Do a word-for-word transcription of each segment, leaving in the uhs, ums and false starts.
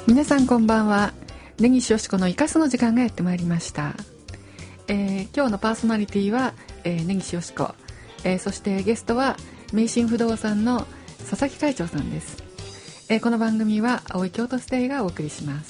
皆さんこんばんは。根岸よし子のイカスの時間がやってまいりました。えー、今日のパーソナリティは、えー、根岸よし子、えー、そしてゲストは名神不動産の佐々木会長さんです。えー、この番組は青い京都ステイがお送りします。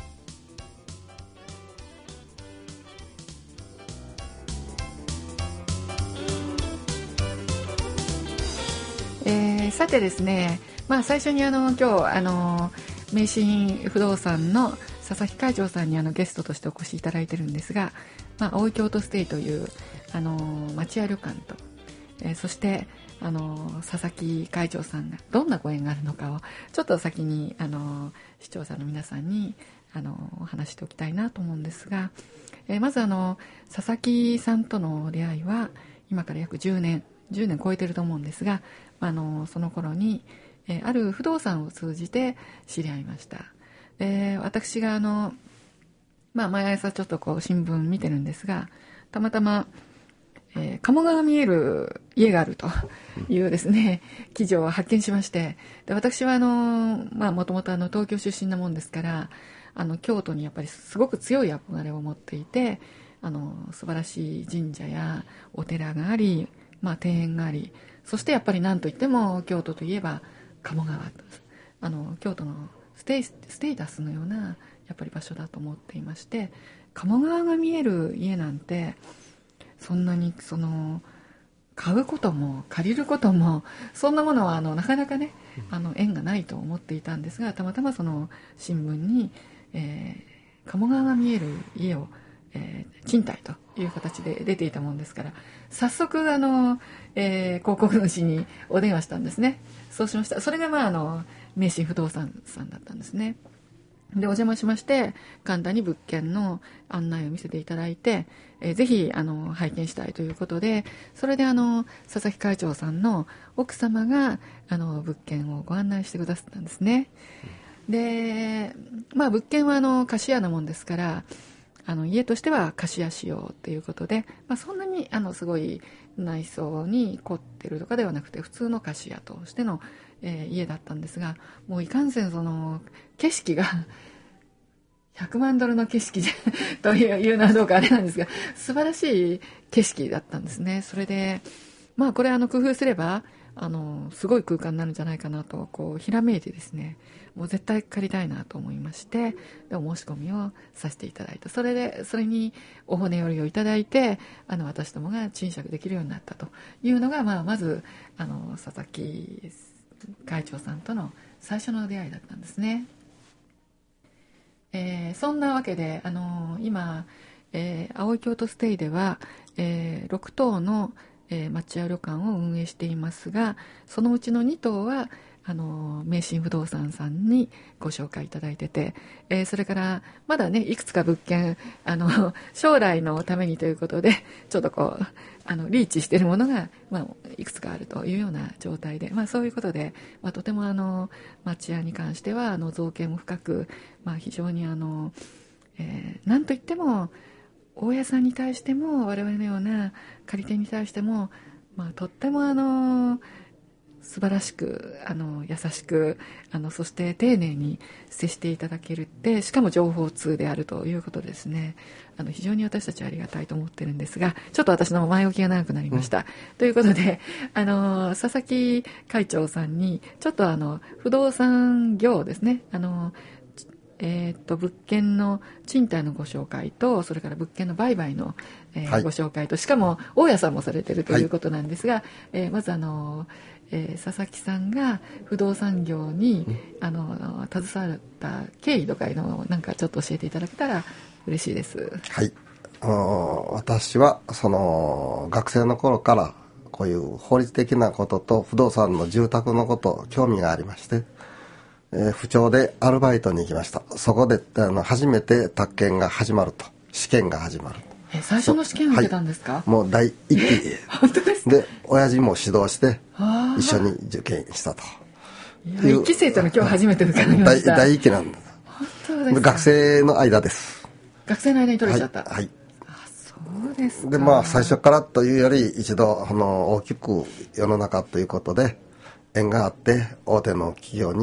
えー、さてですね、まあ、最初にあの今日あの名神不動産の佐々木会長さんにあのゲストとしてお越しいただいてるんですが、まあ、青い京都ステイというあの町屋旅館と、えー、そしてあの佐々木会長さんがどんなご縁があるのかをちょっと先にあの視聴者の皆さんにあのお話しておきたいなと思うんですが、えー、まずあの佐々木さんとの出会いは今から約じゅうねんじゅうねん超えてると思うんですが、あのその頃に、えー、ある不動産を通じて知り合いました。えー、私があの、まあ、毎朝ちょっとこう新聞見てるんですが、たまたま、えー、鴨川が見える家があるというですね記事を発見しまして、で私はあのまあもともとあの東京出身なもんですから、あの京都にやっぱりすごく強い憧れを持っていて、あの素晴らしい神社やお寺があり、まあ、庭園があり、そしてやっぱり何といっても京都といえば鴨川と、あの京都のステイ、ステータスのようなやっぱり場所だと思っていまして、鴨川が見える家なんてそんなにその買うことも借りることもそんなものはあのなかなかねあの縁がないと思っていたんですが、たまたまその新聞に、えー、鴨川が見える家を、えー、賃貸という形で出ていたもんですから、早速あの、えー、広告主にお電話したんですね。そうしました。それがまああの名神不動産さんだったんですね。でお邪魔しまして、簡単に物件の案内を見せていただいて、えー、ぜひあの拝見したいということで、それであの佐々木会長さんの奥様があの物件をご案内してくださったんですね。で、まあ、物件はあの貸家なもんですから、あの家としては貸家仕様ということで、まあ、そんなにあのすごい内装に凝ってるとかではなくて、普通の貸家としての、えー、家だったんですが、もういかんせんその景色がひゃくまんドルの景色というのはどうかあれなんですが、素晴らしい景色だったんですね。それでまあこれあの工夫すればあのすごい空間になるんじゃないかなとこうひらめいてですね、もう絶対借りたいなと思いまして、でお申し込みをさせていただいた。それでそれにお骨折りをいただいて、あの私どもが賃借できるようになったというのが、まあ、まずあの佐々木会長さんとの最初の出会いだったんですね。えー、そんなわけであの今、えー、青い京都ステイでは、えー、ろく棟のえー、町屋旅館を運営していますが、そのうちのに棟はあの名神不動産さんにご紹介いただいてて、えー、それからまだねいくつか物件あの将来のためにということでちょっとこうあのリーチしているものが、まあ、いくつかあるというような状態で、まあ、そういうことで、まあ、とてもあの町屋に関してはあの造形も深く、まあ、非常にあの、えー、なんといっても大家さんに対しても我々のような借り手に対しても、まあ、とってもあの素晴らしくあの優しくあのそして丁寧に接していただけるって、しかも情報通であるということですね。あの非常に私たちはありがたいと思ってるんですが、ちょっと私の前置きが長くなりました、うん、ということであの佐々木会長さんにちょっとあの不動産業ですね、あのえー、と物件の賃貸のご紹介と、それから物件の売買の、えーはい、ご紹介と、しかも大家さんもされているということなんですが、はい、えー、まずあの、えー、佐々木さんが不動産業に、うん、あの携わった経緯とかいうのをなんかちょっと教えていただけたら嬉しいです。 はい、あの私はその学生の頃からこういう法律的なことと不動産の住宅のこと興味がありまして、えー、府庁でアルバイトに行きました。そこであの初めて宅建が始まると、試験が始まる。 え最初の試験を受けたんですか？はい、 もう第一期本当ですか？ で親父も指導して一緒に受験したという。いっき生というの今日初めて伺いました。 第第一期なんです。 本当ですか？ 学生の間です。 学生の間に取れちゃった。 はい、はい、 あそうですか。 でまあ最初からというより一度あの大きく世の中ということで縁があって大手の企業に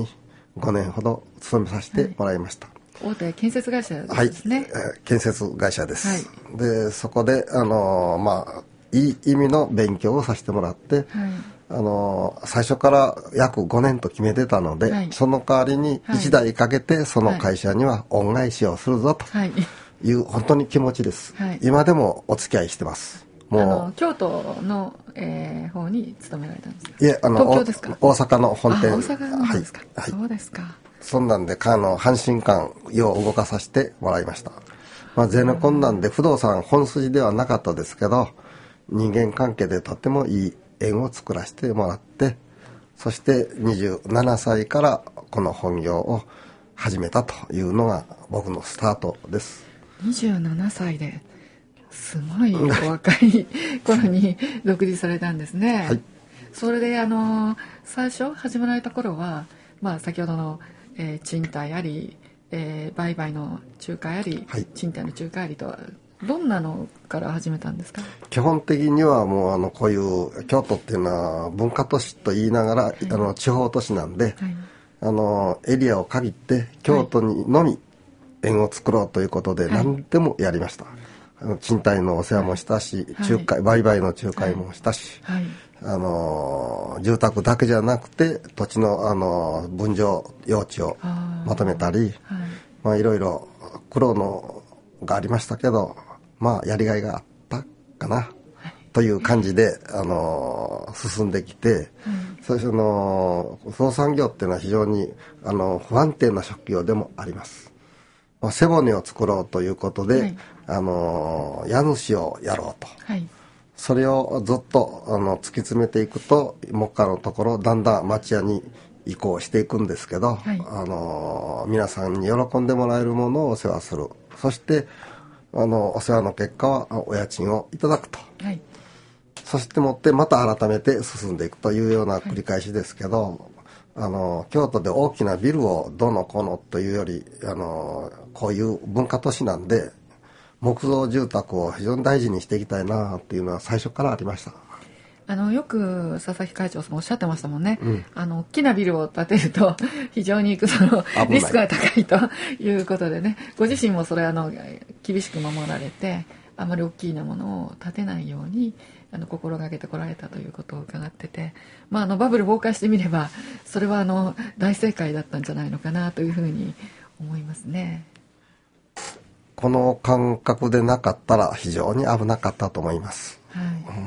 ごねんほど勤めさせてもらいました。 はい、大手建設会社ですね。 はい、えー、建設会社です。 はい、 でそこであのー、まあいい意味の勉強をさせてもらって、はい、あのー、最初から約ごねんと決めてたので、はい、その代わりにいちだいかけてその会社には恩返しをするぞという、本当に気持ちです。はい、今でもお付き合いしてます。もうあの京都の、えー、方に勤められたんですか？ いえ、あの東京ですか？ 大阪の本店。 あ、大阪なんですか？はい、そうですか。 そんなんであの阪神間よう動かさせてもらいました。まあ、ゼネコンなんで不動産本筋ではなかったですけど、人間関係でとてもいい縁を作らせてもらって、そしてにじゅうななさいからこの本業を始めたというのが僕のスタートです。 にじゅうななさいですごいお若い頃に独立されたんですね。はい、それであの最初始められた頃は、まあ、先ほどの、えー、賃貸あり、えー、売買の仲介あり、はい、賃貸の仲介ありと、どんなのから始めたんですか？ 基本的にはもうあのこういう京都っていうのは文化都市と言いながら、はい、あの地方都市なんで、はい、あのエリアを限って京都にのみ縁を作ろうということで何でもやりました。はい、あの賃貸のお世話もしたし、はい、仲介売買の仲介もしたし、はいはい、あの住宅だけじゃなくて土地の、あの分譲用地をまとめたり、はい、まあ、いろいろ苦労のがありましたけど、まあやりがいがあったかな、はい、という感じで、あの進んできて、はい、最初の不動産業っていうのは非常にあの不安定な職業でもあります。まあ、背骨を作ろうということで、はい、あの家主をやろうと、はい、それをずっとあの突き詰めていくと目下のところだんだん町屋に移行していくんですけど、はい、あの皆さんに喜んでもらえるものをお世話する、そしてあのお世話の結果はお家賃をいただくと、はい、そしてもってまた改めて進んでいくというような繰り返しですけど、はい、あの京都で大きなビルをどのこのというより、あのこういう文化都市なんで木造住宅を非常に大事にしていきたいなっていうのは最初からありました。 あのよく佐々木会長さんおっしゃってましたもんね、うん、あの大きなビルを建てると非常にそのリスクが高いということでね、ご自身もそれあの厳しく守られて、あまり大きなものを建てないようにあの心がけてこられたということを伺ってて、まあ、あのバブル崩壊してみればそれはあの大正解だったんじゃないのかなというふうに思いますね。 この感覚でなかったら非常に危なかったと思います。はい、うん、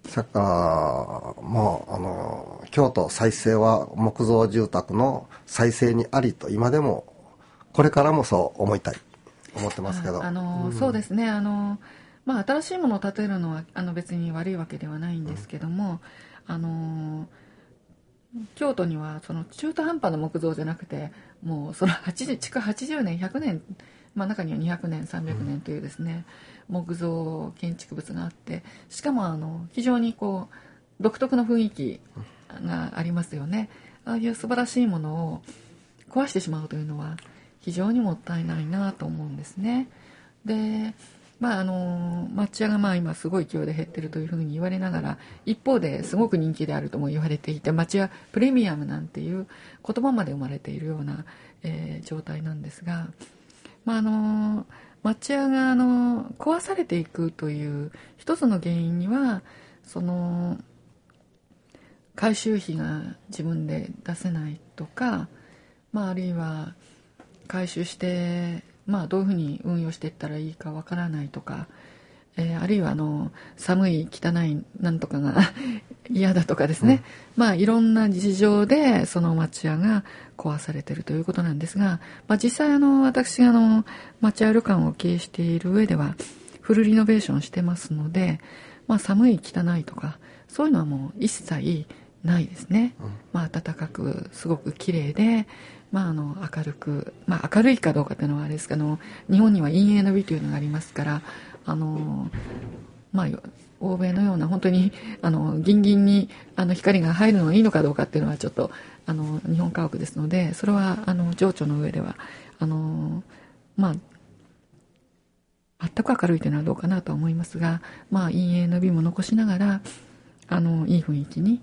それからもうあの京都再生は木造住宅の再生にありと今でもこれからもそう思いたい思ってますけど、 あの、うん、そうですね、あの、まあ、新しいものを建てるのはあの別に悪いわけではないんですけども、うん、あの京都にはその中途半端な木造じゃなくてもうそのはちじゅう築はちじゅうねんひゃくねん、まあ、中にはにひゃくねんさんびゃくねんというですね、うん、木造建築物があって、しかもあの非常にこう独特の雰囲気がありますよね。ああいう素晴らしいものを壊してしまうというのは非常にもったいないなと思うんですね。で、まああの町屋がまあ今すごい勢いで減ってるというふうに言われながら、一方ですごく人気であるとも言われていて、町屋プレミアムなんていう言葉まで生まれているような、えー、状態なんですが、まああの町屋があの壊されていくという一つの原因には、その改修費が自分で出せないとか、まあ、あるいは改修して、まあ、どういうふうに運用していったらいいかわからないとか、えー、あるいはあの寒い汚いなんとかが嫌だとかですね、うん、まあいろんな事情でその町屋が壊されているということなんですが、まあ、実際あの私があの町屋旅館を経営している上ではフルリノベーションしてますので、まあ、寒い汚いとかそういうのはもう一切ないですね。うん、まあ、暖かくすごく綺麗で、まあ、あの明るく、まあ、明るいかどうかというのはあれですけど、日本には陰影の美というのがありますから、あの、まあ、欧米のような本当にあのギンギンにあの光が入るのがいいのかどうかっていうのはちょっとあの日本家屋ですので、それはあの情緒の上ではあの、まあ、全く明るいというのはどうかなとは思いますが、まあ、陰影の美も残しながらあのいい雰囲気に、え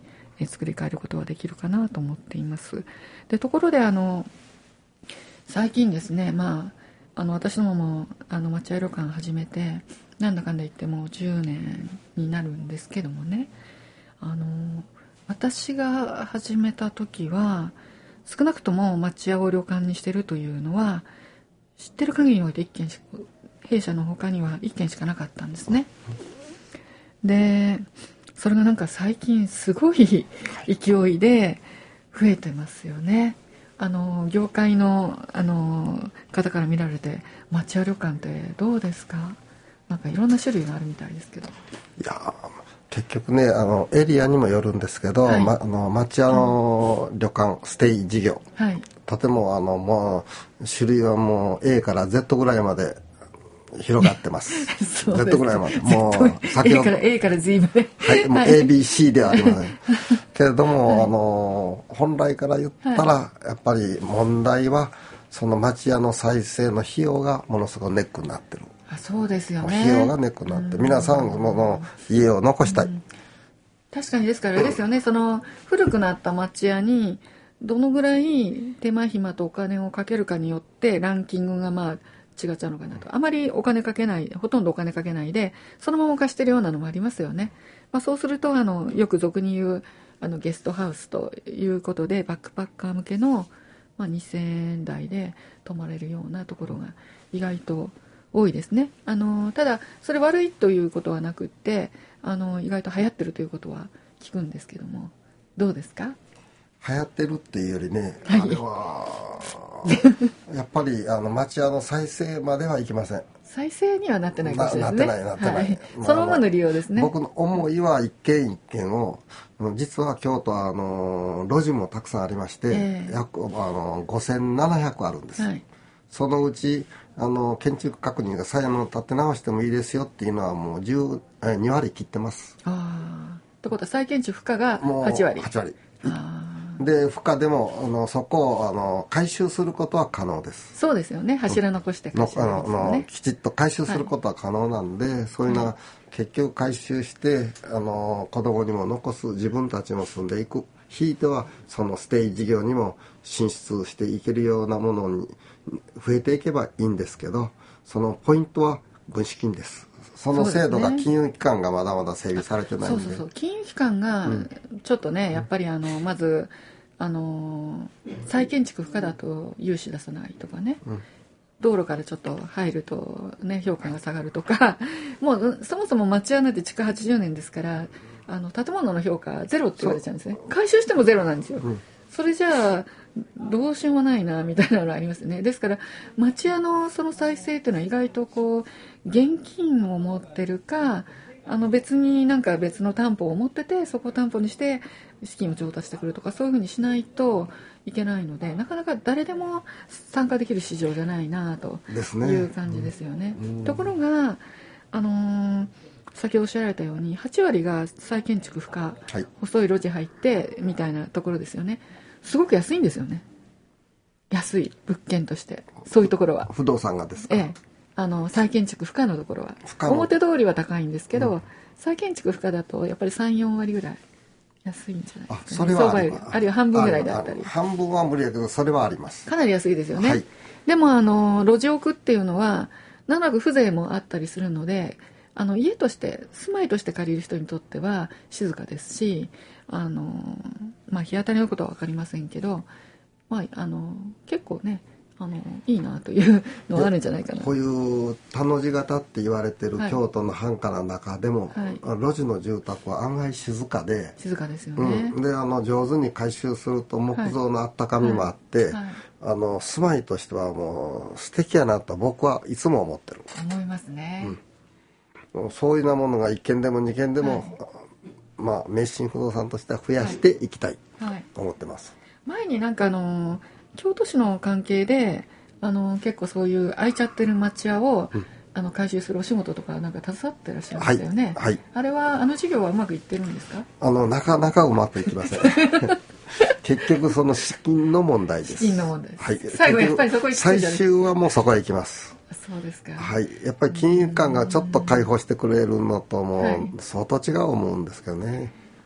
作り変えることはできるかなと思っています。でところであの最近ですね、まあ、あの私どももあの町屋旅館始めてなんだかんだ言ってもうじゅうねんになるんですけどもね、あの私が始めた時は少なくとも町屋を旅館にしてるというのは知ってる限りにおいていっけんしか、弊社の他にはいっけんしかなかったんですね。でそれがなんか最近すごい勢いで増えてますよね。あの業界のあの方から見られて町屋旅館ってどうですか？なんかいろんな種類があるみたいですけど。 いや結局ね、あのエリアにもよるんですけど、はい、ま、あの町屋の旅館、うん、ステイ事業、はい、とてもあのもう種類はもう A から Z ぐらいまで広がってます。Z ぐらいまでもう先の A から A から Z まで、 はい、もう エービーシー ではありませんけれども、はい、あの本来から言ったら、はい、やっぱり問題はその町屋の再生の費用がものすごくネックになってる。 あ、そうですよね。 費用がネックになって、皆さんの家を残したい。 確かにですからあれですよね、その古くなった町屋にどのぐらい手間暇とお金をかけるかによってランキングがまあ違っちゃうのかなと。あまりお金かけない、ほとんどお金かけないでそのまま貸してるようなのもありますよね。まあ、そうするとあのよく俗に言うあのゲストハウスということでバックパッカー向けの、まあ、にせんえん台で泊まれるようなところが意外と多いですね。あのただそれ悪いということはなくってあの意外と流行ってるということは聞くんですけども、どうですか？ 流行ってるっていうよりね、はい、あれはやっぱりあの町屋の再生まではいきません。 再生にはなってないかもしれないですね。 なってないなってない、はい、 まあ、そのままの利用ですね。 僕の思いは一軒一軒を実は京都はあの路地もたくさんありまして、えー、約あのごせんななひゃくあるんです、はい、そのうちあの建築確認が再建て直してもいいですよっていうのはもうじゅうにわり切ってます。 ああ、ということは再建築不可がはちわり。 はちわり。で不可でもあのそこをあの改修することは可能です。 そうですよね。柱残して改修ですよね。 ののきちっと改修することは可能なんで、はい、そういうのは結局改修してあの子供にも残す、自分たちも住んでいく、ひいてはそのステイ事業にも進出していけるようなものに増えていけばいいんですけど、そのポイントは軍資金です。その制度が金融機関がまだまだ整備されてないんで、 そうそうそう、金融機関がちょっとね、うん、やっぱりあのまずあの再建築不可だと融資出さないとかね、うん、道路からちょっと入るとね評価が下がるとかもうそもそも町屋なんて築はちじゅうねんですからあの建物の評価ゼロって言われちゃうんですね。改修してもゼロなんですよ、うん、それじゃあどうしようもないなみたいなのありますよね。ですから町屋のその再生っていうのは意外とこう現金を持ってるかあの別になんか別の担保を持っててそこを担保にして資金を調達してくるとかそういうふうにしないといけないのでなかなか誰でも参加できる市場じゃないなという感じですよね。うん、ところがあのー、先ほどおっしゃられたようにはちわりが再建築不可、はい、細い路地入ってみたいなところですよね。すごく安いんですよね。安い物件としてそういうところは不動産がですか？ ええ、あの再建築不可のところは表通りは高いんですけど、うん、再建築不可だとやっぱり さん,よん 割ぐらい安いんじゃないですか、ね、 あ、それは相場よりあるいは半分ぐらいだったり。 半分は無理だけどそれはあります。 かなり安いですよね、 はい、 でもあの路地置くっていうのはなんとなく風情もあったりするのであの家として住まいとして借りる人にとっては静かですしあの、まあ、日当たりのことは分かりませんけど、まあ、あの結構ねあのいいなというのはあるんじゃないかな。 こういう田の字型って言われてる京都の繁華の中でも、はい、路地の住宅は案外静かで静かですよね、 うん、であの上手に改修すると木造のあったかみもあって、はいはいはい、あの住まいとしてはもう素敵やなと僕はいつも思ってる。 思いますね、 うん、そういうようなものがいっけんでもにけんでも、はい、まあ名神不動産としては増やしていきたいと思ってます、 はいはい、前になんかあの京都市の関係であの結構そういう空いちゃってる町屋を、うん、あの改修するお仕事とかなんか携わってらっしゃいましたよね、はいはい、あれはあの事業はうまくいってるんですか？ あのなかなかうまくいきません結局その資金の問題です。 資金の問題です、 はい、 最後やっぱりそこに最終はもうそこへ行きます。 そうですか。 はい、やっぱり金融機関がちょっと開放してくれるのとも相当違う思うんですけどね。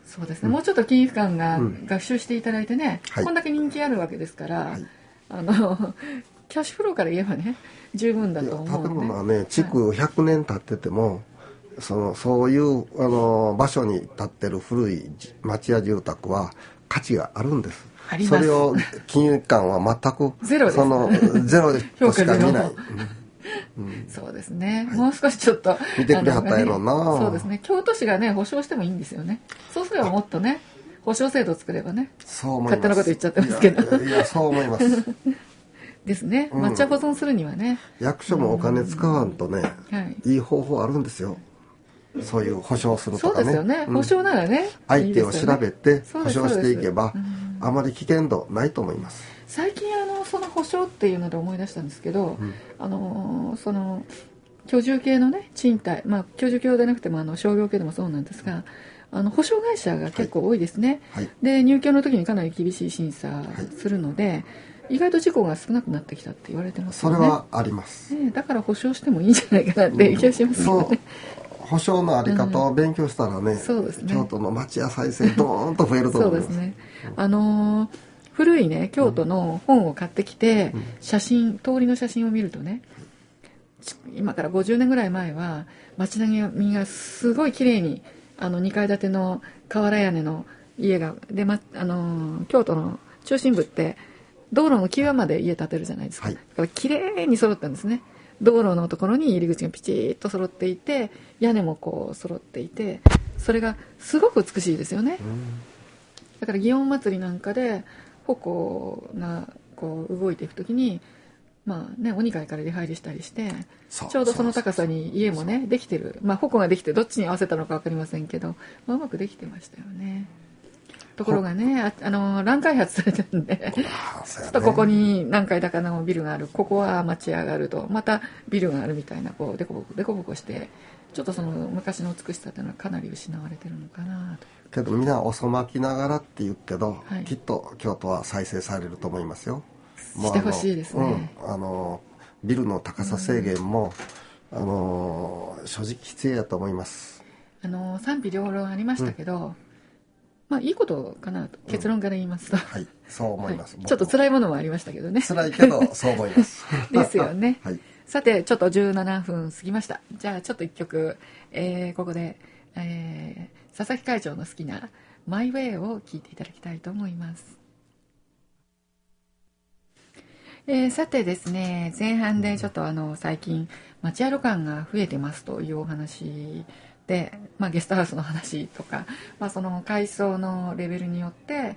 そうですね、うん、もうちょっと金融機関がうん学習していただいてね、はい、こんだけ人気あるわけですから、はい、あのキャッシュフローから言えばね十分だと思う、ね、 建物はね築ひゃくねん経ってても、はい、そのそういうあの場所に建ってる古い町屋住宅は価値があるんです。それを金融機関は全くゼロです。 そのゼロとしか見ない。 うん、そうですね、はい、もう少しちょっと見てくれはったやろな、 ね、そうですね、京都市がね保証してもいいんですよね。そうすればもっとね保証制度を作ればね。 そう思います。 勝手なこと言っちゃってますけど。 いやいや、いやそう思いますですね、抹茶保存するにはね、 うん、役所もお金使わんとね、うんはい、いい方法あるんですよ。そういう保証するとかね。 そうですよね、うん、保証ならね相手を調べて保証していけばあまり危険度ないと思います。 最近あのその保証っていうので思い出したんですけど、うん、あのその居住系のね賃貸、まあ居住系でなくてもあの商業系でもそうなんですが、あの保証会社が結構多いですね、はいはい、で入居の時にかなり厳しい審査するので、はい、意外と事故が少なくなってきたって言われてますよね。 それはあります、 ね、だから保証してもいいんじゃないかなっていう気がしますよね、 うん、保証のあり方を勉強したらね、うん、そうですね、京都の町屋再生ドーンと増えると思います。 そうですね、うん、あのー、古いね京都の本を買ってきて、うん、写真通りの写真を見るとね、今からごじゅうねんぐらい前は街並みがすごい綺麗にあのにかい建ての瓦屋根の家がで、ま、あの京都の中心部って道路の際まで家建てるじゃないですか、はい、だから綺麗に揃ったんですね。道路のところに入り口がピチッと揃っていて屋根もこう揃っていてそれがすごく美しいですよね。だから祇園祭なんかで鉾がこう動いていくときにまあね、おにかいから出入りしたりしてちょうどその高さに家もねできてる、まあ鉾ができてどっちに合わせたのか分かりませんけど、まあ、うまくできてましたよね。ところがね あ, あの乱開発されてるんで、ね、ちょっとここに何階高のビルがある、ここは町屋があるとまたビルがあるみたいなこうデコボコデコボコしてちょっとその昔の美しさというのはかなり失われてるのかなと。 けどみんな遅まきながらって言うけど、はい、きっと京都は再生されると思いますよ。 してほしいですね、 うん、あのビルの高さ制限も、うん、あの正直必要だと思います。 あの賛否両論ありましたけど、うん、まあいいことかなと結論から言いますと、 うん、はいそう思います、 はい、ちょっと辛いものもありましたけどね。 辛いけどそう思いますですよね、 はい、 さてちょっとじゅうななふん過ぎました。じゃあちょっと一曲、えー、ここで、えー、佐々木会長の好きなマイウェイを聴いていただきたいと思います。えー、さてですね、前半でちょっとあの最近町屋旅館が増えてますというお話で、まあ、ゲストハウスの話とか、まあ、その階層のレベルによって、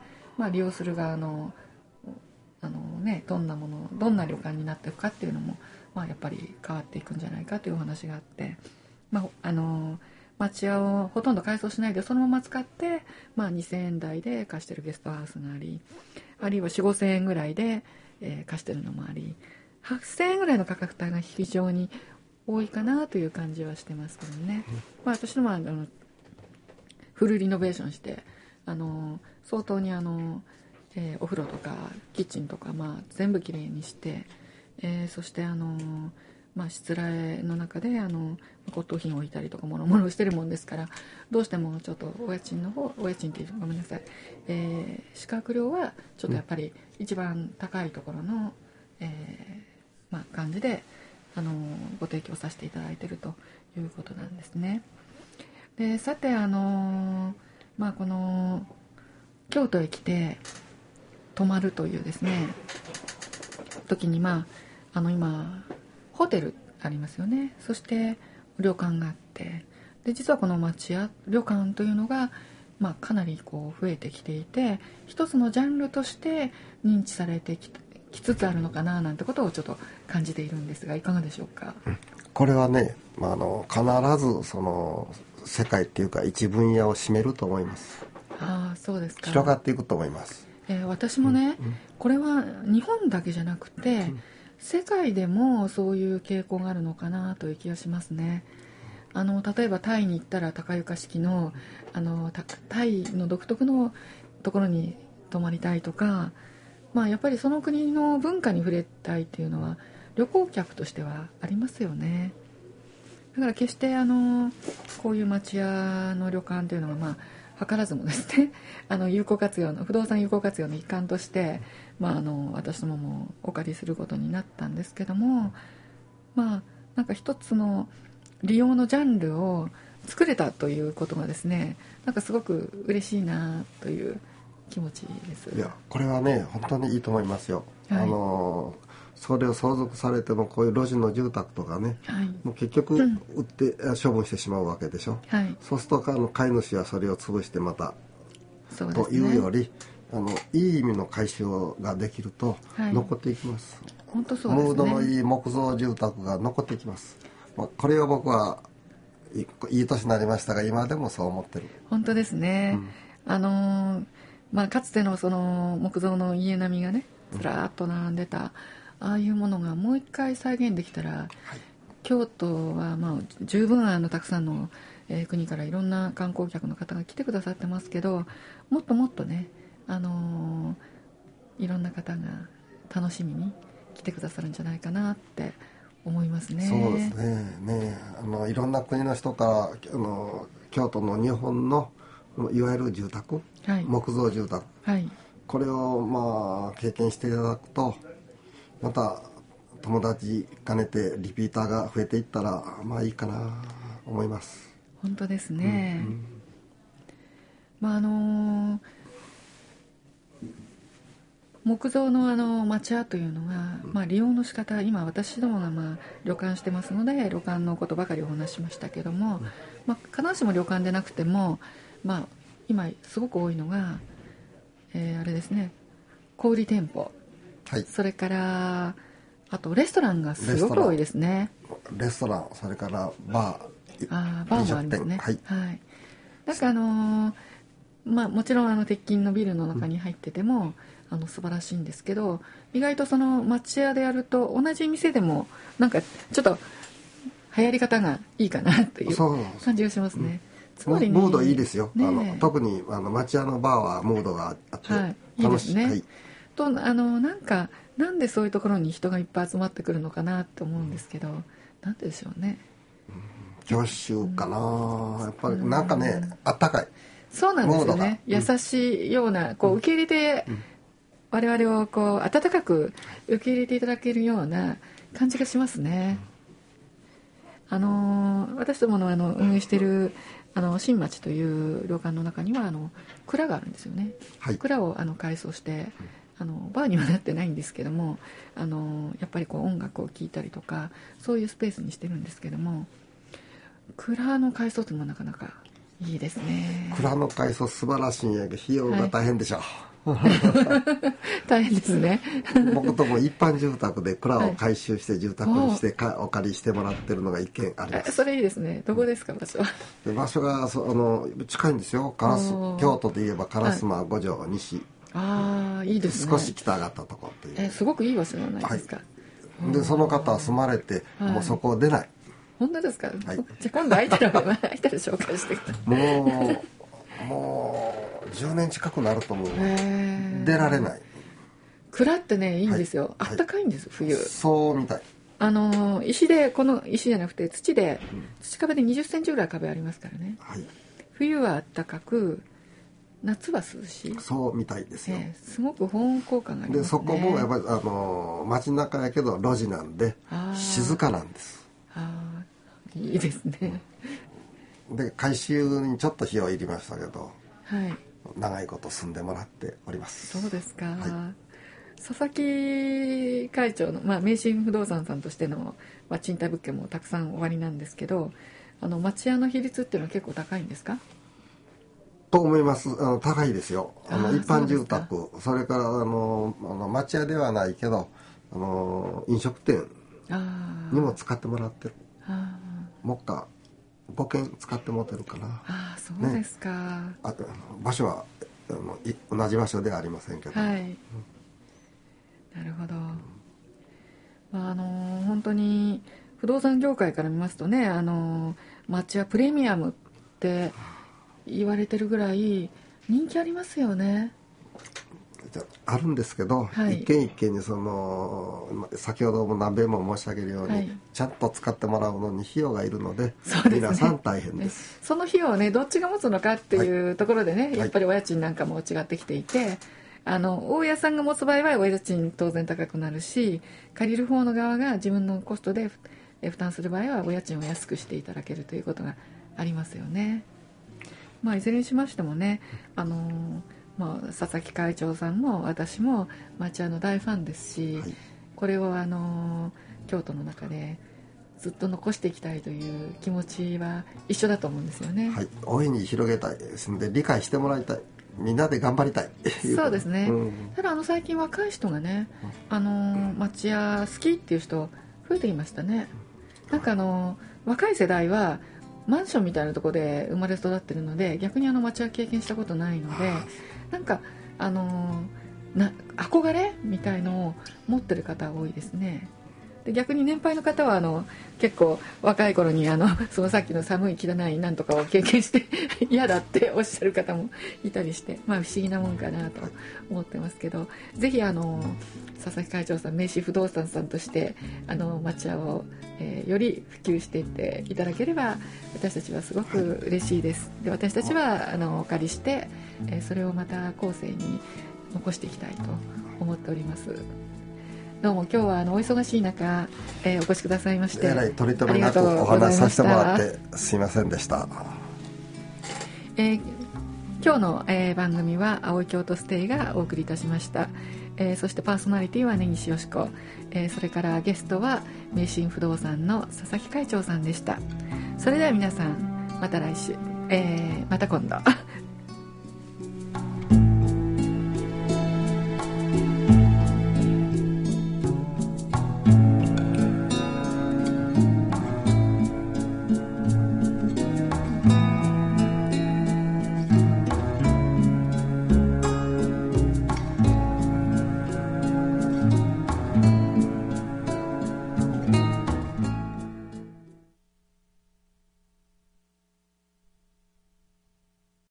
まあ、利用する側のあの、ね、どんなものどんな旅館になっていくかっていうのも、まあ、やっぱり変わっていくんじゃないかというお話があって、まあ、あの町屋をほとんど改装しないでそのまま使って、まあ、にせんえん台で貸してるゲストハウスがあり、あるいはよん、ごせんえんぐらいでえー、貸してるのもあり、はっせんえんぐらいの価格帯が非常に多いかなという感じはしてますけどね、まあ、私のはあのフルリノベーションしてあの相当にあの、えー、お風呂とかキッチンとか、まあ、全部きれいにして、えー、そしてあの、まあ、しつらえの中であの骨董品を置いたりとかもろもろしてるもんですから、どうしてもちょっとお家賃の方お家賃ってごめんなさい、えー、宿泊料はちょっとやっぱり一番高いところの、えーまあ、感じであのご提供させていただいているということなんですね。でさてあの、まあ、この京都へ来て泊まるというですね時に、まあ、あの今ホテルありますよね。そして旅館があって、で実はこの町屋旅館というのが、まあ、かなりこう増えてきていて一つのジャンルとして認知されてききつつあるのかななんてことをちょっと感じているんですがいかがでしょうか。 これはね、まあ、あの必ずその世界っていうか一分野を占めると思います。 ああそうですか。 広がっていくと思います、 えー、私もね、うんうん、これは日本だけじゃなくて、うん、世界でもそういう傾向があるのかなという気がしますね。あの例えばタイに行ったら高床式の、あのタイの独特のところに泊まりたいとか、まあ、やっぱりその国の文化に触れたいっていうのは旅行客としてはありますよね。だから決してあのこういう町屋の旅館というのは、まあ、 図らずもですねあの有効活用の不動産有効活用の一環として、まあ、あの私どももお借りすることになったんですけども、まあなんか一つの利用のジャンルを作れたということがですね、なんかすごく嬉しいなという気持ちです。 いやこれはね本当にいいと思いますよ、はい、あのそれを相続されてもこういう路地の住宅とかね、はい、もう結局売って、うん、処分してしまうわけでしょ、はい、そうするとあの飼い主はそれを潰してまたそうです、ね、というよりあのいい意味の回収ができると残っていきます、はい、 本当そうですね、 ムードのいい木造住宅が残っていきます。これを僕はいい年になりましたが今でもそう思ってる。 本当ですね、うん、あのーまあ、かつてのその木造の家並みがねずらーっと並んでた、うん、ああいうものがもう一回再現できたら、はい、京都はまあ十分あのたくさんの、えー、国からいろんな観光客の方が来てくださってますけど、もっともっとね、あのー、いろんな方が楽しみに来てくださるんじゃないかなって思いますね。 そうですね。ね、あのいろんな国の人からあの京都の日本のいわゆる住宅、はい、木造住宅、はい、これをまあ経験していただくとまた友達兼ねてリピーターが増えていったらまあいいかな思います。 本当ですね、うんうん、まああのー木造のあの町屋というのは、まあ、利用の仕方、今私どもがまあ旅館してますので旅館のことばかりお話ししましたけども、まあ、必ずしも旅館でなくても、まあ、今すごく多いのが、えー、あれですね、小売店舗、はい、それからあとレストランがすごく多いですね。 レストラン、それからバー、 あーバーもありますね、はいはい、だからあのーまあ、もちろんあの鉄筋のビルの中に入ってても、うんあの素晴らしいんですけど、意外とその町屋でやると同じ店でもなんかちょっと流行り方がいいかなという感じがしますね。 つまり、ね、ムードいいですよ、ね、あの特にあの町屋のバーはムードがあって、はい、 いいですね、はい、とあのなんかなんでそういうところに人がいっぱい集まってくるのかなと思うんですけど、なんででしょうね、 郷愁かな、うん、やっぱりなんかね、うん、あったかい、 そうなんですよね、優しいようなこう受け入れて、うんうん、我々をこう温かく受け入れていただけるような感じがしますね。あの私どものあの運営しているあの新町という旅館の中にはあの蔵があるんですよね、はい、蔵をあの改装してあのバーにはなってないんですけども、あのやっぱりこう音楽を聴いたりとかそういうスペースにしてるんですけども、蔵の改装ってもなかなかいいですね。 蔵の改装素晴らしいんやけど費用が大変でしょう、はい大変ですね僕とも一般住宅で蔵を改修して住宅にしてかお借りしてもらってるのが一軒あります。 それいいですね。どこですか、場所は。 で場所がそあの近いんですよ。烏京都で言えば烏丸五条西、はい、 ああいいですね。 少し北上がったところっていう、 えすごくいい場所じゃないですか、はい、でその方は住まれて、はい、もうそこを出ない。 本当ですか、はい、じゃあ今度空いたら空いたら紹介してください。 もうもうじゅうねん近くなるともう出られない。 蔵ってねいいんですよ、はい、あったかいんです、はい、冬。 そうみたい。 あの石で、この石じゃなくて土で、うん、土壁でにじゅっセンチぐらい壁ありますからね、はい、冬はあったかく夏は涼しい。 そうみたいですよ、 ね、すごく保温効果がありますね。 でそこもやっぱりあの街中やけど路地なんで静かなんです。あいいですね。 で改修にちょっと費用いりましたけど、 はい、 長いこと住んでもらっております。 そうですか、はい、佐々木会長の、まあ、名神不動産さんとしての、まあ、賃貸物件もたくさんおありなんですけど、あの町屋の比率っていうのは結構高いんですか？ と思います。あの高いですよ。あの一般住宅 そ, それからあのあの町屋ではないけどあの飲食店にも使ってもらってる。もっかごけん使ってもらってるかな。 ああそうですか、 ね、あと場所はあのい同じ場所ではありませんけど、 はい、うん、なるほど、まあ、あの本当に不動産業界から見ますとね、あの町屋プレミアムって言われてるぐらい人気ありますよね。 あるんですけど、 はい、 一軒一軒にその先ほども何べんも申し上げるように、はい、ちゃんと使ってもらうのに費用がいるの で, で、ね、皆さん大変です。 その費用をねどっちが持つのかっていうところでね、はい、やっぱりお家賃なんかも違ってきていて、あの大家さんが持つ場合はお家賃当然高くなるし、借りる方の側が自分のコストで負担する場合はお家賃を安くしていただけるということがありますよね。まあ、いずれにしましてもね、あのーまあ、佐々木会長さんも私も町屋の大ファンですし、はい、これを、あのー、京都の中でずっと残していきたいという気持ちは一緒だと思うんですよね。 はい、大いに広げたいですので理解してもらいたい、みんなで頑張りたいそうですね、うん、ただあの最近若い人がね、あのー、町屋好きっていう人増えていましたね。なんかあのー、若い世代はマンションみたいなところで生まれ育ってるので逆にあの町屋経験したことないので、なんかあのー、な憧れみたいのを持ってる方多いですね。で逆に年配の方はあの結構若い頃にあのそのさっきの寒い汚いなんとかを経験して嫌だっておっしゃる方もいたりして、まあ不思議なもんかなと思ってますけど、ぜひあの佐々木会長さん、名刺不動産さんとしてあの町屋を、えー、より普及していっていただければ私たちはすごく嬉しいです。で私たちはあのお借りして、えー、それをまた後世に残していきたいと思っております。どうも今日はあのお忙しい中、えー、お越しくださいましてえらい取り留めなくお話しさせてもらってすいませんでした。 えー、今日の、えー、番組は青い京都ステイがお送りいたしました。えー、そしてパーソナリティは根岸よし子、えー、それからゲストは名神不動産の佐々木会長さんでした。それでは皆さんまた来週、えー、また今度